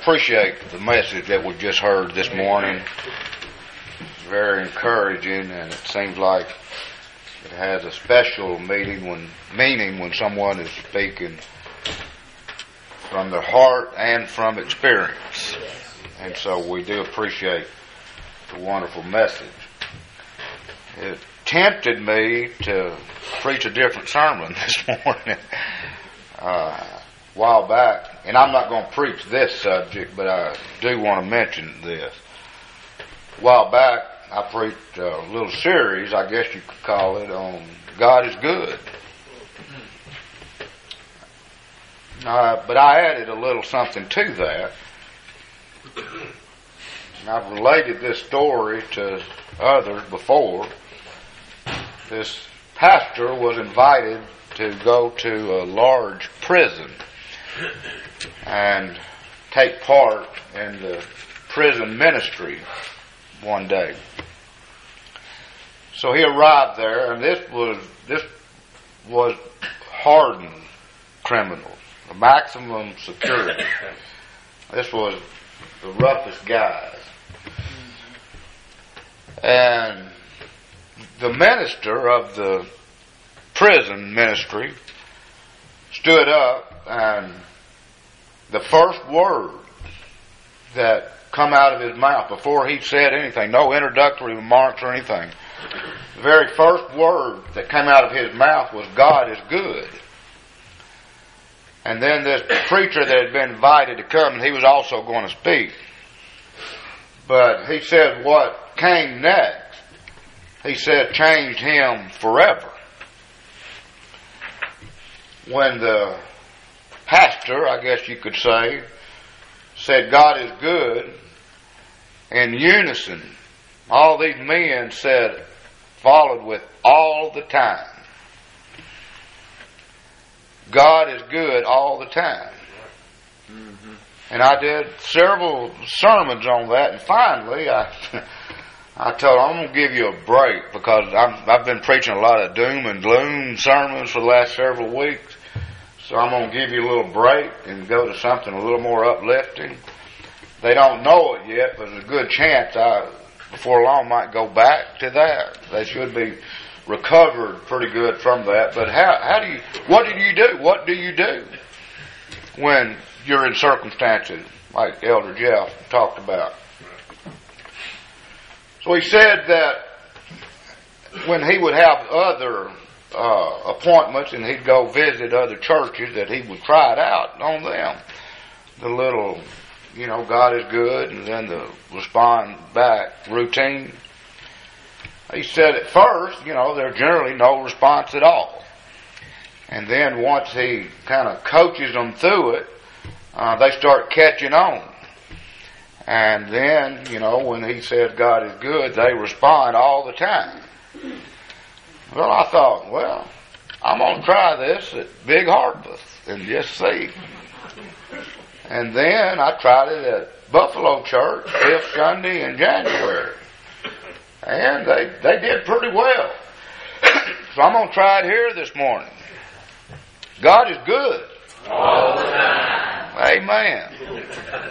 appreciate the message that we've just heard this morning. It's very encouraging, and it seems like it has a special meaning when someone is speaking from their heart and from experience. And so we do appreciate the wonderful message. It tempted me to preach a different sermon this morning a while back, and I'm not going to preach this subject, but I do want to mention this. A while back, I preached a little series, I guess you could call it, on God is good. But I added a little something to that. And I've related this story to others before. This pastor was invited to go to a large prison and take part in the prison ministry one day. So he arrived there, and this was hardened criminals, maximum security. This was the roughest guys. And the minister of the prison ministry stood up, and the first word that come out of his mouth before he said anything, no introductory remarks or anything, the very first word that came out of his mouth was, God is good. And then this preacher that had been invited to come, and he was also going to speak. But he said what came next, he said, changed him forever. When the pastor, I guess you could say, said God is good, in unison, all these men said, followed with all the time. God is good all the time. Mm-hmm. And I did several sermons on that, and finally I told him, I'm going to give you a break because I've been preaching a lot of doom and gloom sermons for the last several weeks. So I'm going to give you a little break and go to something a little more uplifting. They don't know it yet, but there's a good chance I, before long, might go back to that. They should be recovered pretty good from that. But what do you do when you're in circumstances like Elder Jeff talked about? So he said that when he would have other appointments and he'd go visit other churches, that he would try it out on them. The little, God is good, and then the respond back routine. He said at first, there's generally no response at all. And then once he kind of coaches them through it, they start catching on. And then, when he says God is good, they respond all the time. Well, I thought, I'm going to try this at Big Harpeth and just see. And then I tried it at Buffalo Church, 5th Sunday in January. And they did pretty well. So I'm going to try it here this morning. God is good. All the time. Amen.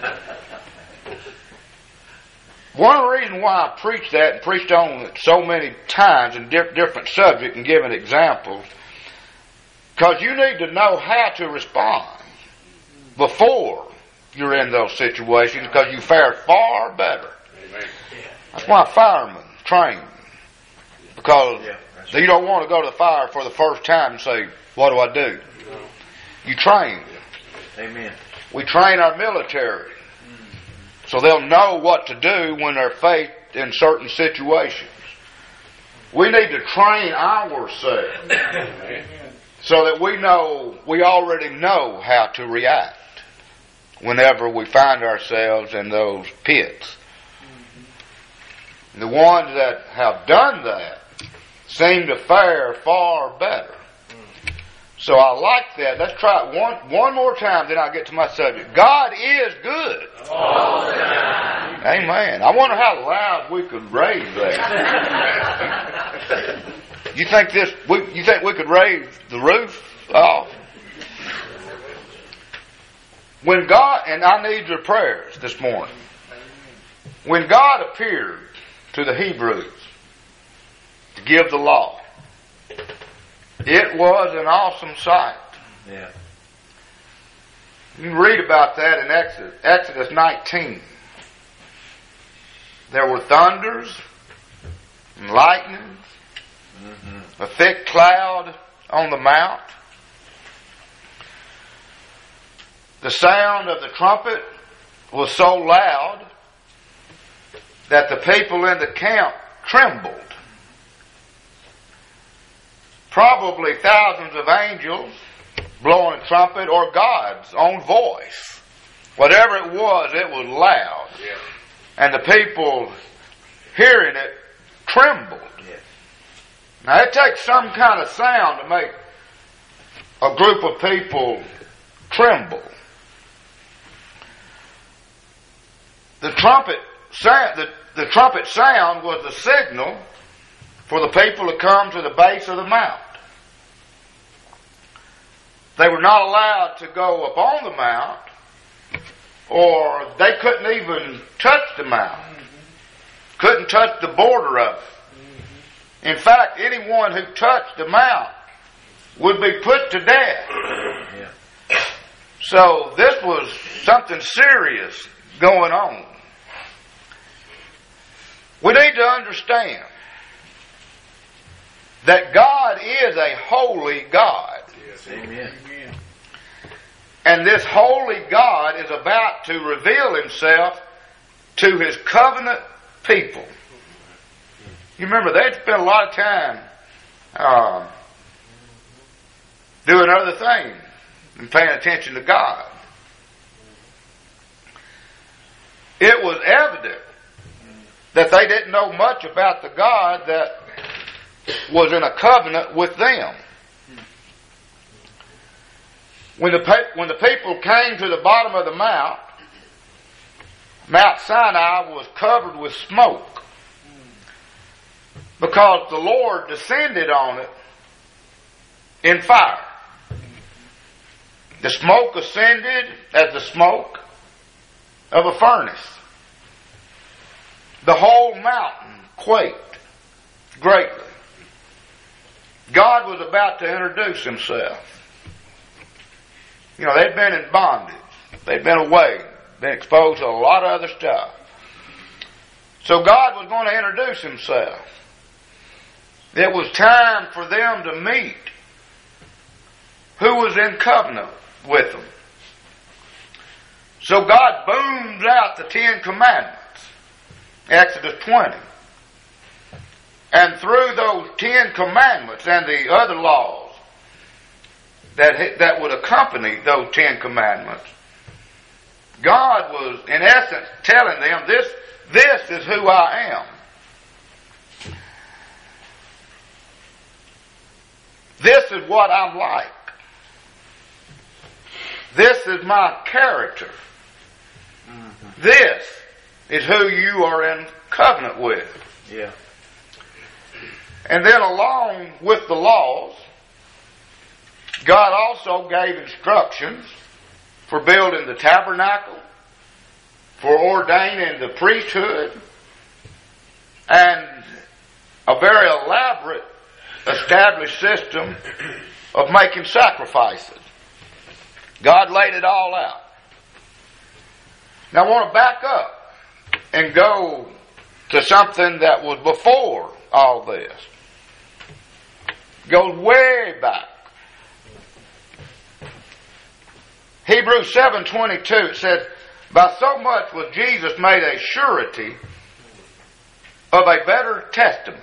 One of the reasons why I preached that and preached on it so many times in different subjects and given examples, because you need to know how to respond before you're in those situations, because you fare far better. Amen. That's why firemen train, because you don't want to go to the fire for the first time and say, what do I do? You train. Amen. We train our military so they'll know what to do when they're faced in certain situations. We need to train ourselves so that we already know how to react whenever we find ourselves in those pits. The ones that have done that seem to fare far better. So I like that. Let's try it one more time, then I'll get to my subject. God is good. All the time. Amen. I wonder how loud we could raise that. You think we could raise the roof off? When God, and I need your prayers this morning. When God appeared to the Hebrews to give the law, it was an awesome sight. Yeah. You can read about that in Exodus 19. There were thunders and lightnings, a thick cloud on the mount. The sound of the trumpet was so loud that the people in the camp trembled. Probably thousands of angels blowing a trumpet, or God's own voice. Whatever it was loud. Yeah. And the people hearing it trembled. Yeah. Now it takes some kind of sound to make a group of people tremble. The trumpet sound was the signal for the people to come to the base of the mount. They were not allowed to go up on the mount, or they couldn't even touch the mount. Couldn't touch the border of it. In fact, anyone who touched the mount would be put to death. Yeah. So this was something serious going on. We need to understand that God is a holy God. Yes. Amen. And this holy God is about to reveal himself to his covenant people. You remember, they'd spent a lot of time doing other things and paying attention to God. It was evident that they didn't know much about the God that was in a covenant with them. When the people came to the bottom of the mount, Mount Sinai was covered with smoke, because the Lord descended on it in fire. The smoke ascended as the smoke of a furnace. The whole mountain quaked greatly. God was about to introduce himself. You know, they'd been in bondage. They'd been away, been exposed to a lot of other stuff. So God was going to introduce himself. It was time for them to meet who was in covenant with them. So God booms out the 10 Commandments, Exodus 20. And through those 10 Commandments and the other laws that would accompany those 10 Commandments, God was, in essence, telling them, this is who I am. This is what I'm like. This is my character. This is who you are in covenant with. Yeah. And then along with the laws, God also gave instructions for building the tabernacle, for ordaining the priesthood, and a very elaborate established system of making sacrifices. God laid it all out. Now I want to back up and go to something that was before all this. Goes way back. Hebrews 7:22, it says, by so much was Jesus made a surety of a better testament.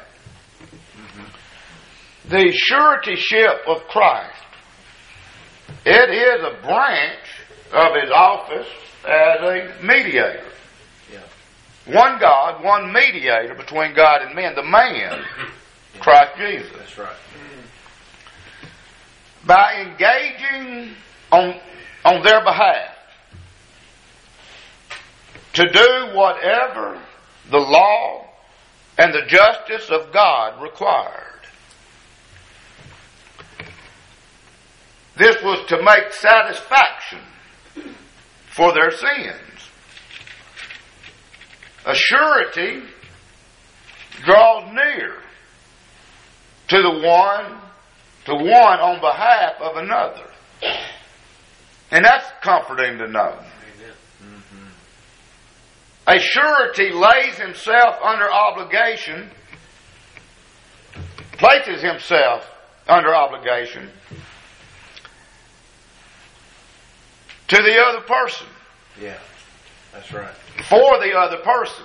The suretyship of Christ. It is a branch of his office as a mediator. Yeah. One God, one mediator between God and men, the man, Christ Jesus. That's right. By engaging on their behalf to do whatever the law and the justice of God required. This was to make satisfaction for their sins. A surety draws near to one on behalf of another. And that's comforting to know. A surety lays himself under obligation, places himself under obligation to the other person. Yeah, that's right. For the other person.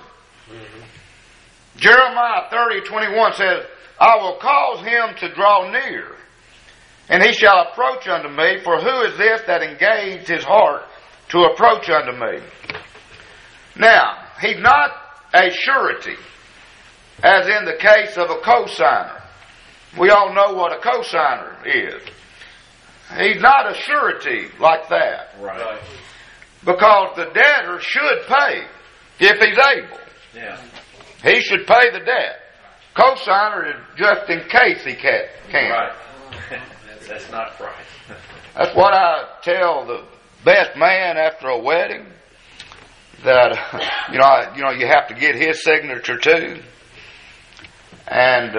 Jeremiah 30:21 says, I will cause him to draw near, and he shall approach unto me, for who is this that engaged his heart to approach unto me? Now, he's not a surety, as in the case of a cosigner. We all know what a cosigner is. He's not a surety like that. Right. Because the debtor should pay if he's able. Yeah. He should pay the debt. Cosigner is just in case he can't. Right. That's not right. That's what I tell the best man after a wedding. That you have to get his signature too. And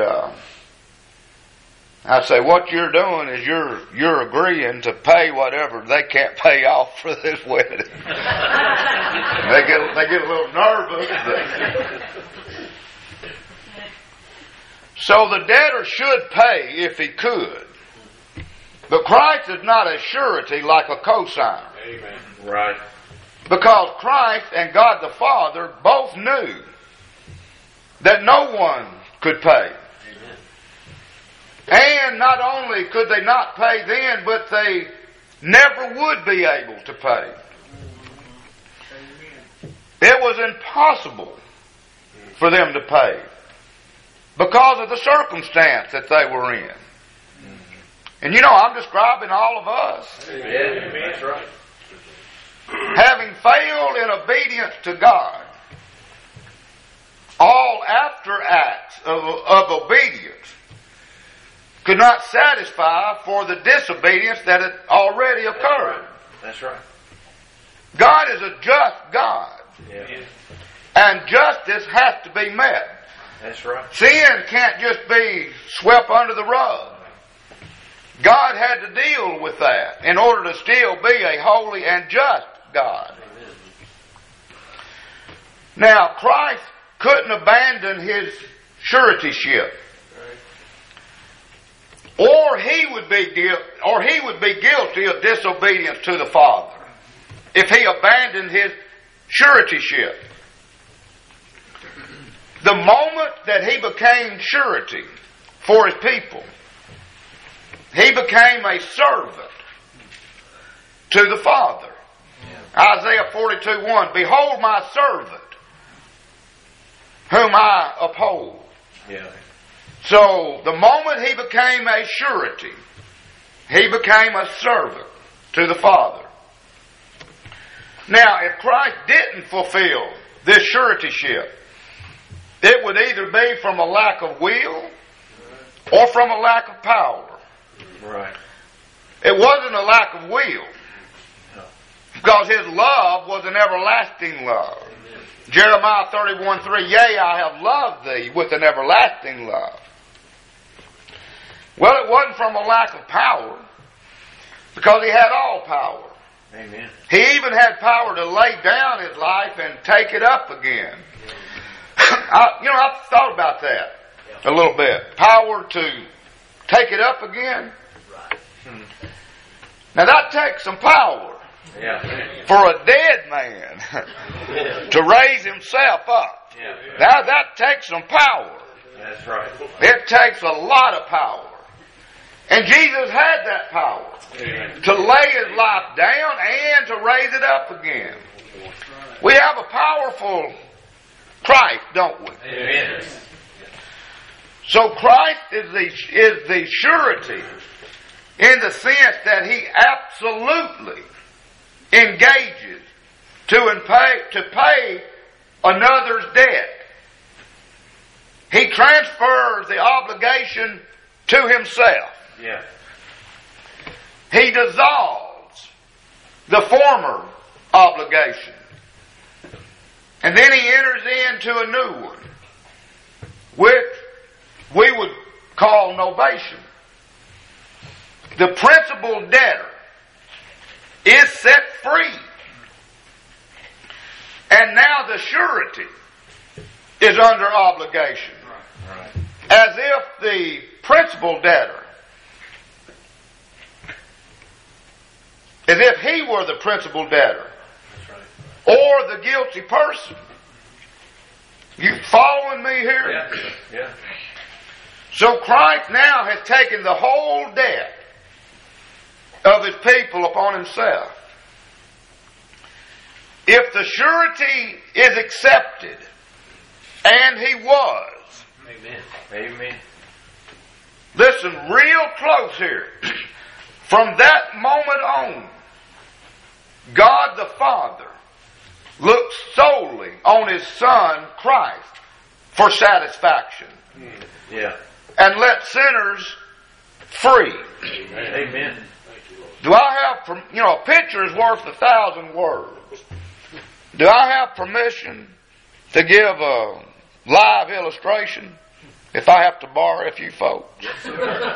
I say, what you're doing is you're agreeing to pay whatever they can't pay off for this wedding. They get a little nervous. So the debtor should pay if he could. But Christ is not a surety like a cosigner. Amen. Right. Because Christ and God the Father both knew that no one could pay. Amen. And not only could they not pay then, but they never would be able to pay. It was impossible for them to pay because of the circumstance that they were in. And I'm describing all of us. Amen. That's right. Having failed in obedience to God, all after acts of obedience could not satisfy for the disobedience that had already occurred. That's right. God is a just God. Yeah. And justice has to be met. That's right. Sin can't just be swept under the rug. God had to deal with that in order to still be a holy and just God. Amen. Now, Christ couldn't abandon his suretyship. Or he would be guilty of disobedience to the Father if he abandoned his suretyship. The moment that he became surety for his people, he became a servant to the Father. Yeah. Isaiah 42:1, behold my servant, whom I uphold. Yeah. So, the moment he became a surety, he became a servant to the Father. Now, if Christ didn't fulfill this suretyship, it would either be from a lack of will or from a lack of power. Right. It wasn't a lack of will, because his love was an everlasting love. Amen. Jeremiah 31:3, yea, I have loved thee with an everlasting love. Well, it wasn't from a lack of power, because he had all power. Amen. He even had power to lay down his life and take it up again. I've thought about that a little bit. Power to take it up again. Now that takes some power for a dead man to raise himself up. Now that takes some power. That's right. It takes a lot of power. And Jesus had that power to lay his life down and to raise it up again. We have a powerful Christ, don't we? Amen. So Christ is the surety in the sense that he absolutely engages to pay another's debt. He transfers the obligation to himself. Yeah. He dissolves the former obligation. And then he enters into a new one, which we would call novation. The principal debtor is set free. And now the surety is under obligation. Right. As if the principal debtor, as if he were the principal debtor, That's right. or the guilty person. You following me here? Yeah. Yeah. So Christ now has taken the whole debt of his people upon himself. If the surety is accepted, and he was, Amen. Amen. listen real close here. From that moment on, God the Father looked solely on his Son, Christ, for satisfaction. Yeah. And let sinners free. Amen. Do I have, a picture is worth 1,000 words. Do I have permission to give a live illustration if I have to borrow a few folks? Please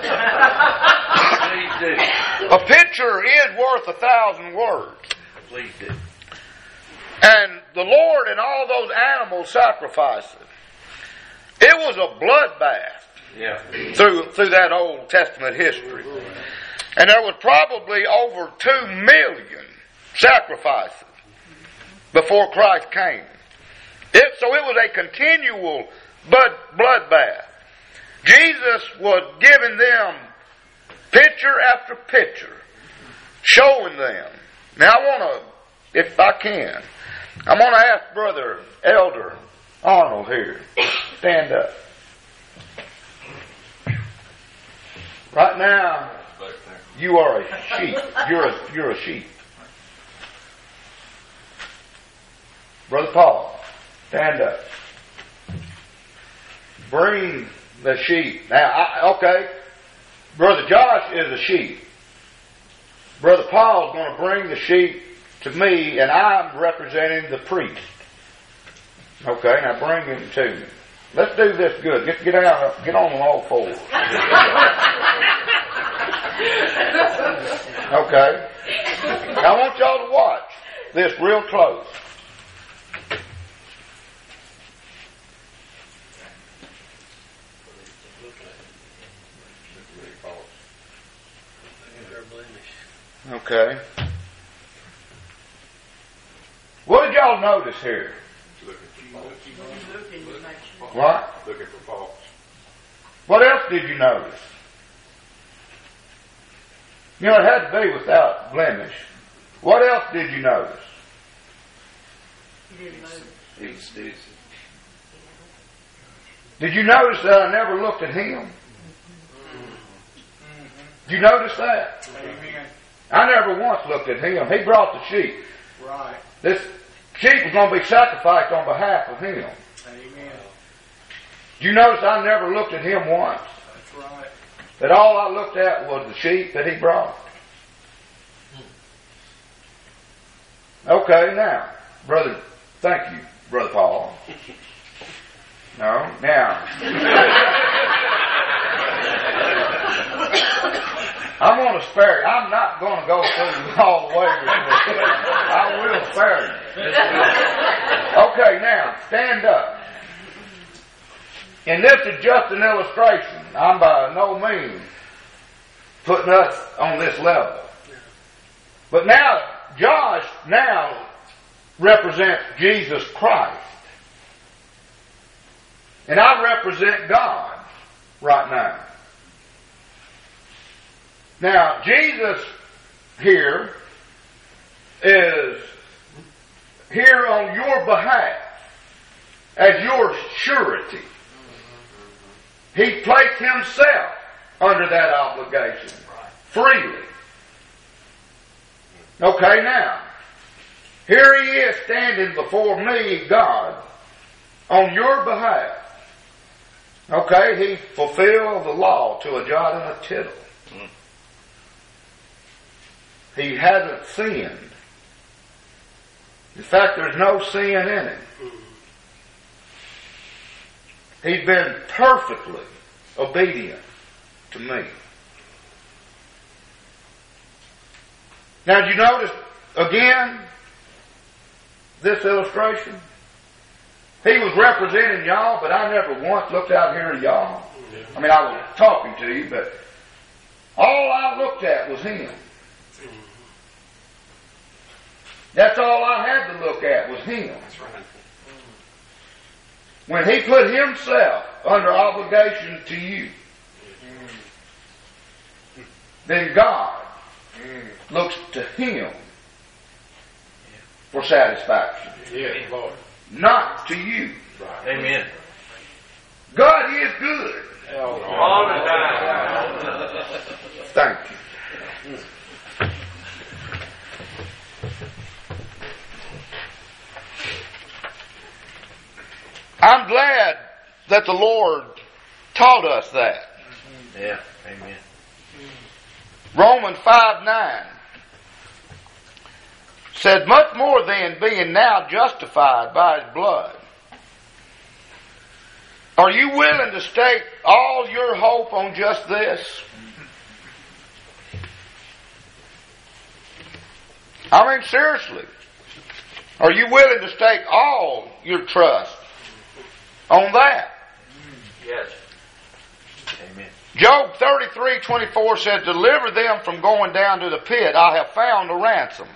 do. A picture is worth 1,000 words. Please do. And the Lord and all those animal sacrifices, it was a bloodbath Yeah. through that Old Testament history. And there was probably over 2 million sacrifices before Christ came. So it was a continual bloodbath. Jesus was giving them picture after picture, showing them. Now I want to, if I can, I'm going to ask Brother Elder Arnold here, stand up. Right now, you are a sheep. You're a sheep. Brother Paul, stand up. Bring the sheep. Now, okay, Brother Josh is a sheep. Brother Paul's going to bring the sheep to me, and I'm representing the priest. Okay, now bring him to me. Let's do this good. Get on all fours. Okay. Now I want y'all to watch this real close. Okay. What did y'all notice here? What? Looking for faults. What else did you notice? You know, it had to be without blemish. What else did you notice? Did you notice that I never looked at him? Did you notice that? Amen. I never once looked at him. He brought the sheep. Right. This sheep was going to be sacrificed on behalf of him. Amen. Did you notice I never looked at him once? That's right. That all I looked at was the sheep that he brought. Okay, now, brother, thank you, Brother Paul. No, now. I'm going to spare you. I'm not going to go through all the way with you. I will spare you. Okay, now, stand up. And this is just an illustration. I'm by no means putting us on this level. But now, Josh now represents Jesus Christ. And I represent God right now. Now, Jesus here is here on your behalf as your surety. He placed himself under that obligation freely. Okay, now, here he is standing before me, God, on your behalf. Okay, he fulfilled the law to a jot and a tittle. He hasn't sinned. In fact, there's no sin in him. He's been perfectly obedient to me. Now, did you notice again this illustration? He was representing y'all, but I never once looked out here at y'all. I mean, I was talking to you, but all I looked at was him. That's all I had to look at was him. When he put himself under obligation to you, then God looks to him for satisfaction. Yes, Lord. Not to you. Amen. God is good. All the time. Thank you. I'm glad that the Lord taught us that. Yeah. Amen. Romans 5:9 said, much more than being now justified by his blood. Are you willing to stake all your hope on just this? I mean, seriously. Are you willing to stake all your trust on that? Yes. Amen. Job 33:24 said, deliver them from going down to the pit. I have found a ransom.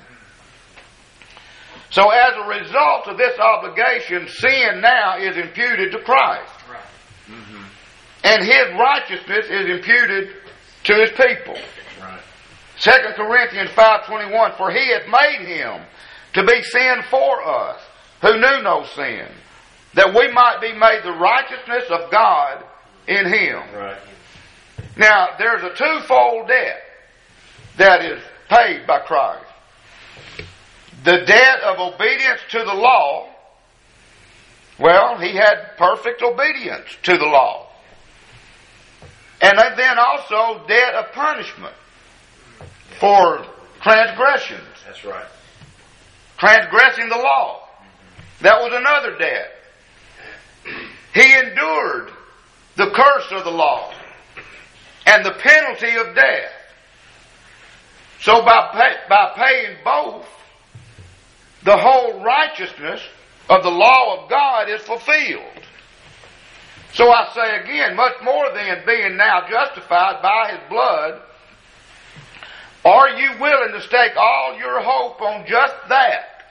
So as a result of this obligation, sin now is imputed to Christ. Right. Mm-hmm. And his righteousness is imputed to his people. Right. 2 Corinthians 5:21, for he hath made him to be sin for us, who knew no sin, that we might be made the righteousness of God in him. Right. Now, there's a twofold debt that is paid by Christ. The debt of obedience to the law, well, he had perfect obedience to the law. And then also debt of punishment for transgressions. That's right. Transgressing the law. That was another debt. He endured the curse of the law and the penalty of death. So by paying both, the whole righteousness of the law of God is fulfilled. So I say again, much more than being now justified by his blood, are you willing to stake all your hope on just that?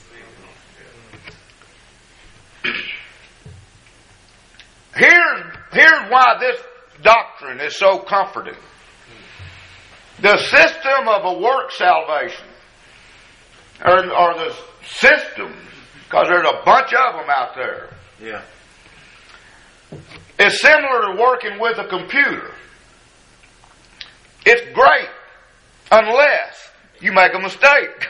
Here's why this doctrine is so comforting. The system of a work salvation, or the system, because there's a bunch of them out there, Yeah. is similar to working with a computer. It's great unless you make a mistake.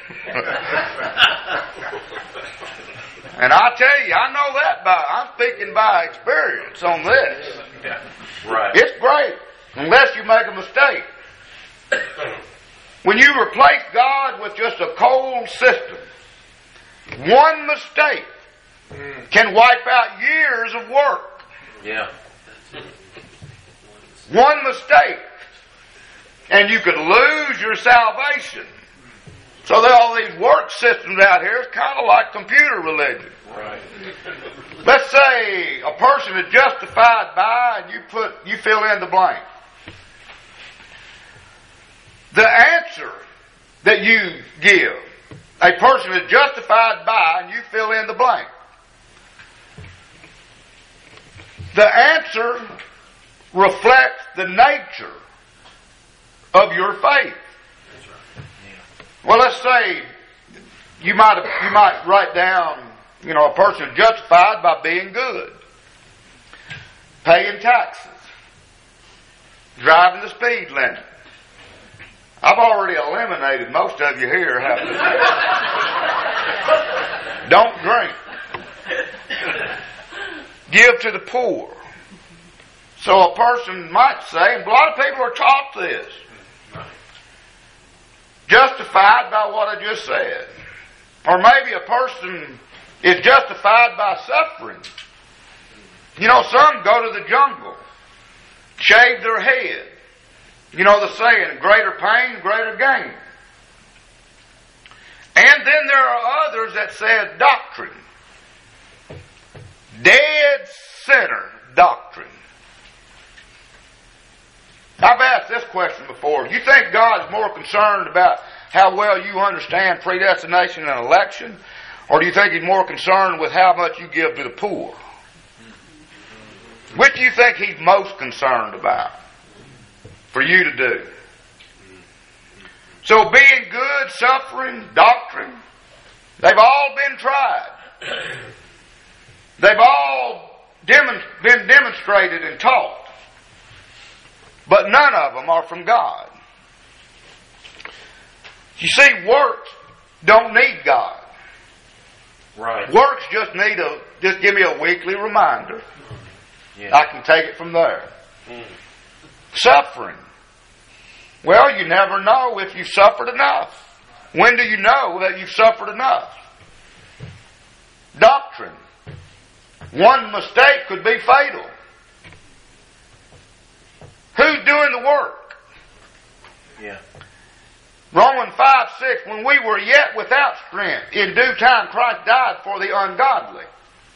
And I tell you, I know that I'm speaking by experience on this. Right. It's great unless you make a mistake. When you replace God with just a cold system, one mistake can wipe out years of work. Yeah. One mistake, and you could lose your salvation. So there are all these work systems out here. It's kind of like computer religion. Right. Let's say a person is justified by, and you fill in the blank. The answer that you give, a person is justified by, and you fill in the blank. The answer reflects the nature of your faith. Well, let's say you might write down, a person is justified by being good, paying taxes, driving the speed limit. I've already eliminated most of you here, haven't I? Don't drink. Give to the poor. So a person might say, and a lot of people are taught this, justified by what I just said. Or maybe a person is justified by suffering. You know, some go to the jungle, shave their head. You know the saying, greater pain, greater gain. And then there are others that said doctrine. Dead center doctrine. I've asked this question before. You think God is more concerned about how well you understand predestination and election? Or do you think He's more concerned with how much you give to the poor? Which do you think He's most concerned about for you to do? So being good, suffering, doctrine, they've all been tried. They've all been demonstrated and taught. But none of them are from God. You see, works don't need God. Right. Works just give me a weekly reminder. Yeah. I can take it from there. Suffering. Well, you never know if you've suffered enough. When do you know that you've suffered enough? Doctrine. One mistake could be fatal. Who's doing the work? Yeah. Romans 5:6, when we were yet without strength, in due time Christ died for the ungodly.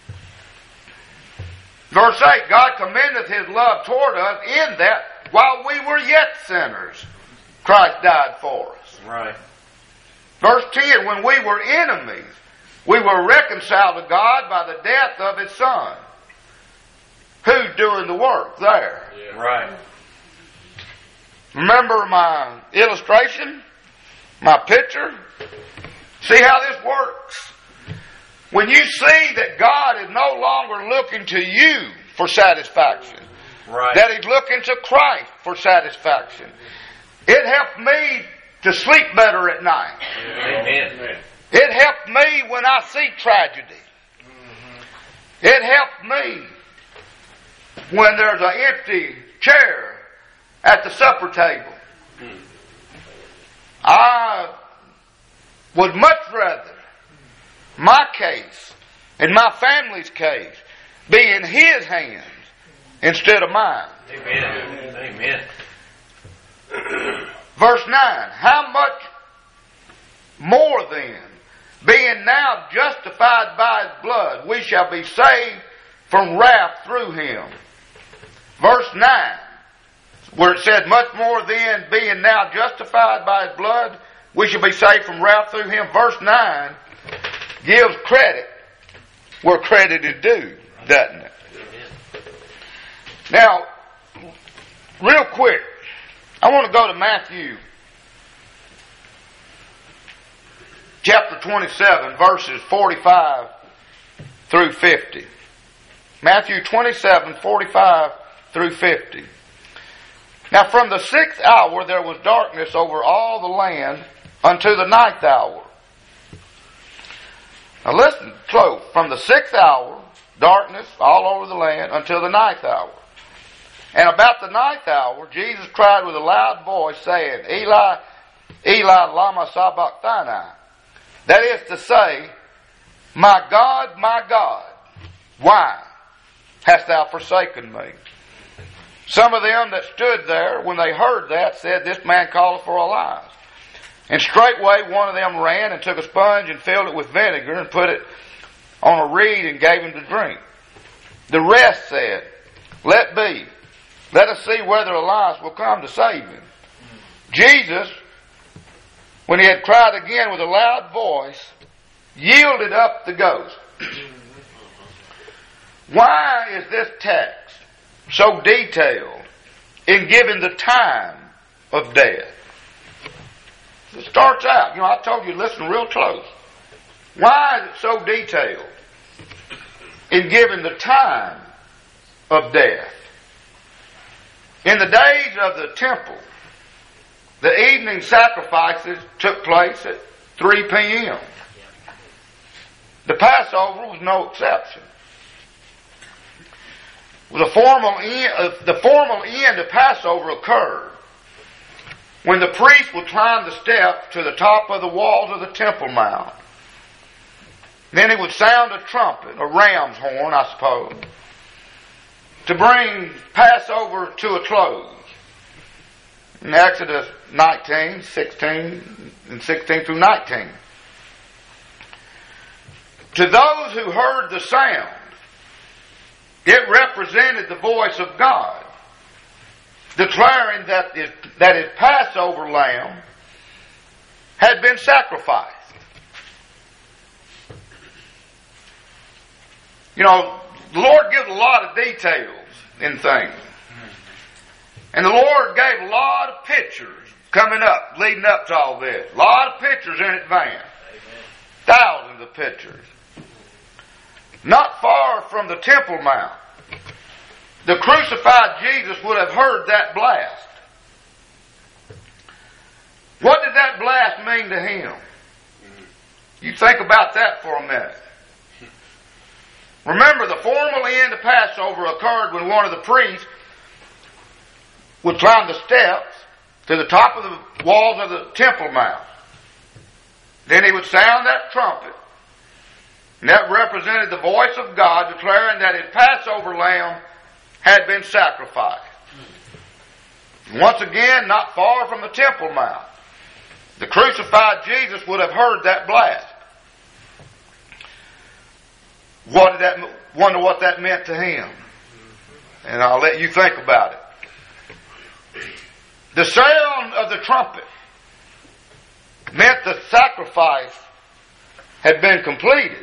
Verse 8, God commendeth His love toward us in that while we were yet sinners, Christ died for us. Right. Verse 10, when we were enemies, we were reconciled to God by the death of His Son. Who's doing the work there? Yeah. Right. Remember my illustration? My picture? See how this works? When you see that God is no longer looking to you for satisfaction, Right. that He's looking to Christ for satisfaction, it helped me to sleep better at night. Amen. It helped me when I see tragedy. It helped me when there's an empty chair at the supper table. I would much rather my case and my family's case be in His hands instead of mine. Amen. Amen. Verse 9, how much more then, being now justified by His blood, we shall be saved from wrath through Him. Verse 9, where it said, much more then, being now justified by His blood, we shall be saved from wrath through Him. Verse 9 gives credit where credit is due, doesn't it? Now, real quick, I want to go to Matthew chapter 27, verses 45 through 50. Matthew 27, 45 through 50. Now from the 6th hour there was darkness over all the land unto the 9th hour. Now listen close. From the 6th hour, darkness all over the land until the 9th hour. And about the 9th hour, Jesus cried with a loud voice, saying, Eli, Eli, lama sabachthani. That is to say, my God, why hast thou forsaken me? Some of them that stood there, when they heard that, said, this man calleth for Elias. And straightway one of them ran and took a sponge and filled it with vinegar and put it on a reed and gave him to drink. The rest said, let be. Let us see whether Elias will come to save him. Jesus, when he had cried again with a loud voice, yielded up the ghost. Why is this text so detailed in giving the time of death? It starts out, I told you to listen real close. Why is it so detailed in giving the time of death? In the days of the temple, the evening sacrifices took place at 3 p.m. The Passover was no exception. The formal end of Passover occurred when the priest would climb the steps to the top of the walls of the Temple Mount Then he would sound a trumpet, a ram's horn, I suppose, to bring Passover to a close. In Exodus 19, 16, and 16 through 19. To those who heard the sound, it represented the voice of God, declaring that his Passover lamb had been sacrificed. You know, the Lord gives a lot of details in things. And the Lord gave a lot of pictures coming up, leading up to all this. A lot of pictures in advance. Thousands of pictures. Not far from the Temple Mount, the crucified Jesus would have heard that blast. What did that blast mean to him? You think about that for a minute. Remember, the formal end of Passover occurred when one of the priests would climb the steps to the top of the walls of the Temple Mount. Then he would sound that trumpet. And that represented the voice of God declaring that his Passover lamb had been sacrificed. Once again, not far from the Temple Mount, the crucified Jesus would have heard that blast. Wonder what that meant to him. And I'll let you think about it. The sound of the trumpet meant the sacrifice had been completed.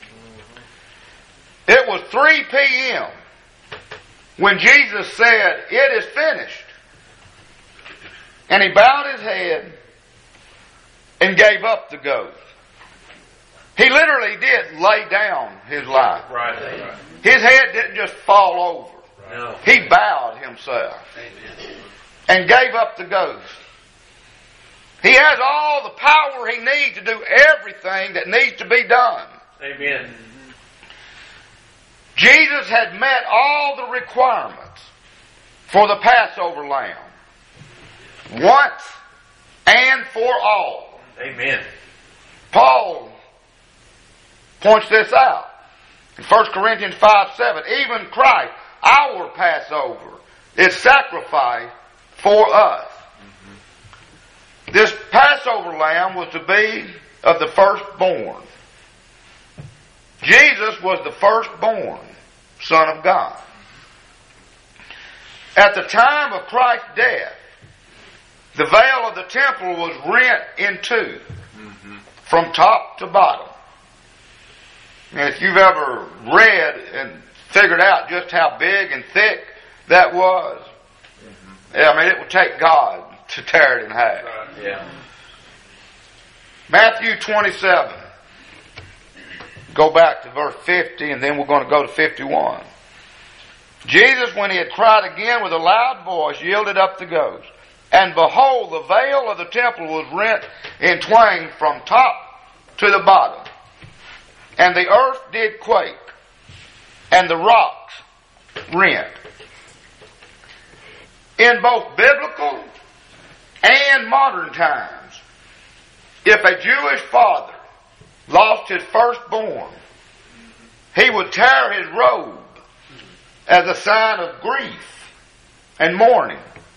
It was 3 p.m. when Jesus said, "It is finished." And he bowed his head and gave up the ghost. He literally did lay down his life. Right. His head didn't just fall over. No. He bowed himself and gave up the ghost. He has all the power he needs to do everything that needs to be done. Amen. Jesus had met all the requirements for the Passover lamb once and for all. Amen. Paul points this out in 1 Corinthians 5:7. Even Christ, our Passover, is sacrificed for us. This Passover lamb was to be of the firstborn. Jesus was the firstborn Son of God. At the time of Christ's death, the veil of the temple was rent in two, from top to bottom. And if you've ever read and figured out just how big and thick that was, I mean, it would take God to tear it in half. Yeah. Matthew 27. Go back to verse 50, and then we're going to go to 51. Jesus, when he had cried again with a loud voice, yielded up the ghost. And behold, the veil of the temple was rent in twain from top to the bottom. And the earth did quake, and the rocks rent. In both biblical and modern times, if a Jewish father lost his firstborn, he would tear his robe as a sign of grief and mourning.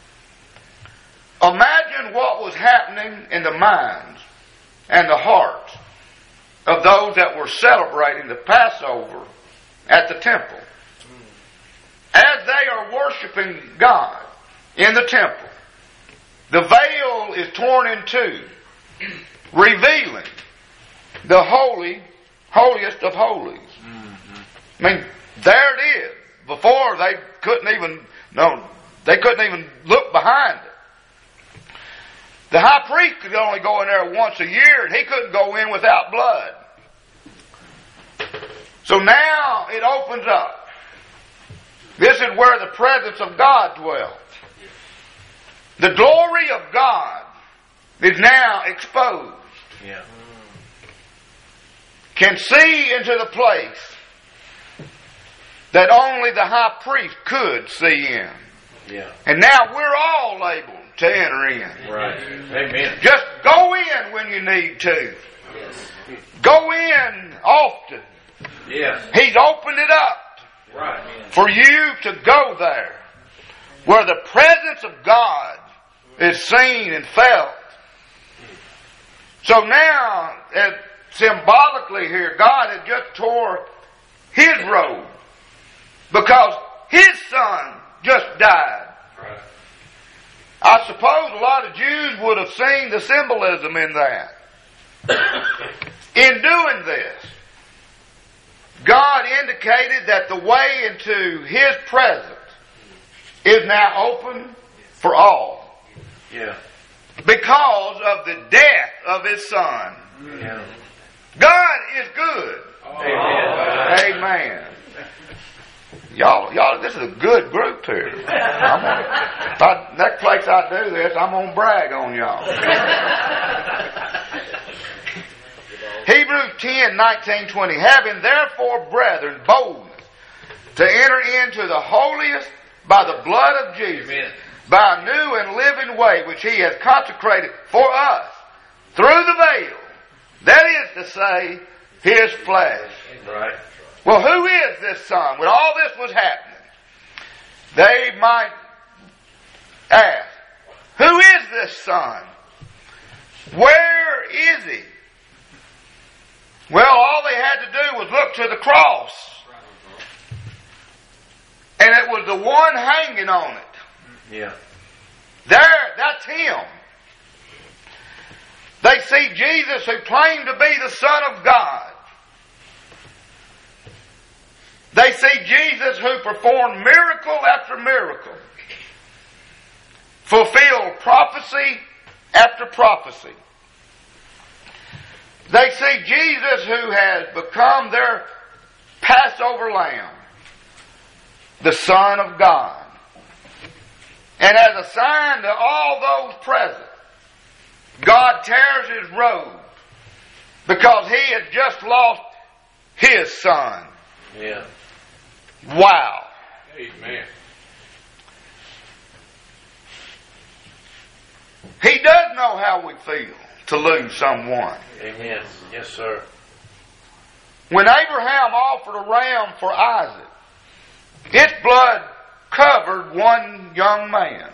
Imagine what was happening in the minds and the hearts of those that were celebrating the Passover at the temple. As they are worshiping God in the temple, the veil is torn in two, revealing the holiest of holies. I mean, there it is. Before they couldn't even look behind it. The high priest could only go in there once a year, and he couldn't go in without blood. So now it opens up. This is where the presence of God dwelt. The glory of God is now exposed. Yeah. Can see into the place that only the high priest could see in. Yeah. And now we're all able to enter in. Right. Amen. Just go in when you need to. go in often. Yes. He's opened it up Right. for you to go there where the presence of God is seen and felt. So now, symbolically here, God had just tore His robe because His Son just died. Right. I suppose a lot of Jews would have seen the symbolism in that. In doing this, God indicated that the way into His presence is now open for all Yeah. because of the death of His Son. Yeah. God is good. Amen. Amen. Y'all, this is a good group here. Next place I do this, I'm gonna brag on y'all. Hebrews 10:19-20. Having therefore, brethren, boldness to enter into the holiest by the blood of Jesus, Amen. by a new and living way which He has consecrated for us through the veil, that is to say, His flesh. Right. Well, who is this Son? When all this was happening, they might ask, who is this Son? Where is He? Well, all they had to do was look to the cross. And it was the one hanging on it. Yeah. There, that's Him. They see Jesus who claimed to be the Son of God. They see Jesus who performed miracle after miracle, fulfilled prophecy after prophecy. They see Jesus who has become their Passover lamb, the Son of God. And as a sign to all those present, God tears His robe because He had just lost His Son. Yeah. Wow. Amen. He does know how we feel to lose someone. Amen. Yes, sir. When Abraham offered a ram for Isaac, its blood covered one young man.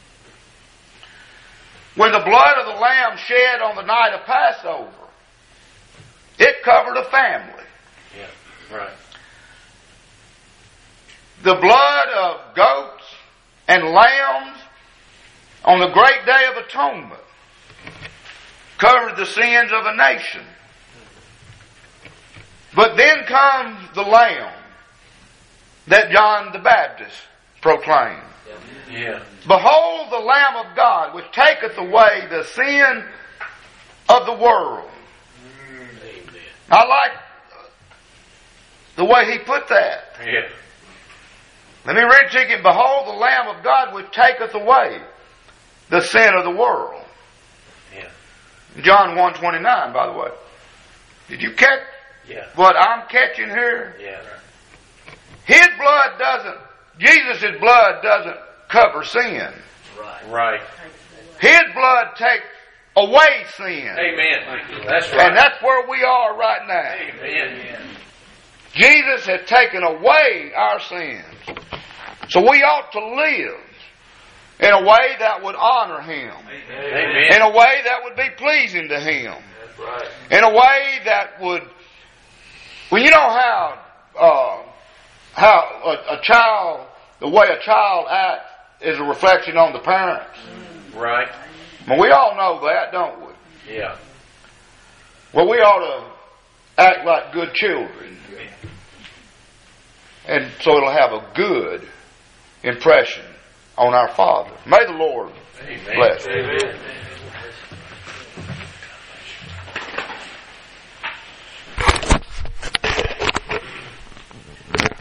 When the blood of the lamb shed on the night of Passover, it covered a family. Yeah. Right. The blood of goats and lambs on the great day of atonement covered the sins of a nation. But then comes the Lamb that John the Baptist proclaimed. Yeah. Behold the Lamb of God, which taketh away the sin of the world. I like the way he put that. Yeah. Let me read to you. Behold the Lamb of God, which taketh away the sin of the world. Yeah. John 1:29, by the way. Did you catch what I'm catching here? Yeah. His blood doesn't, Jesus' blood doesn't cover sin. Right. His blood takes away sin. Amen. That's right. And that's where we are right now. Amen. Jesus has taken away our sins. So we ought to live in a way that would honor Him. Amen. In a way that would be pleasing to Him. That's right. In a way that would, well, you know how a child, the way a child acts is a reflection on the parents. Right. Well, we all know that, don't we? Yeah. Well, we ought to act like good children. And so it'll have a good impression on our Father. May the Lord Amen. bless. Amen.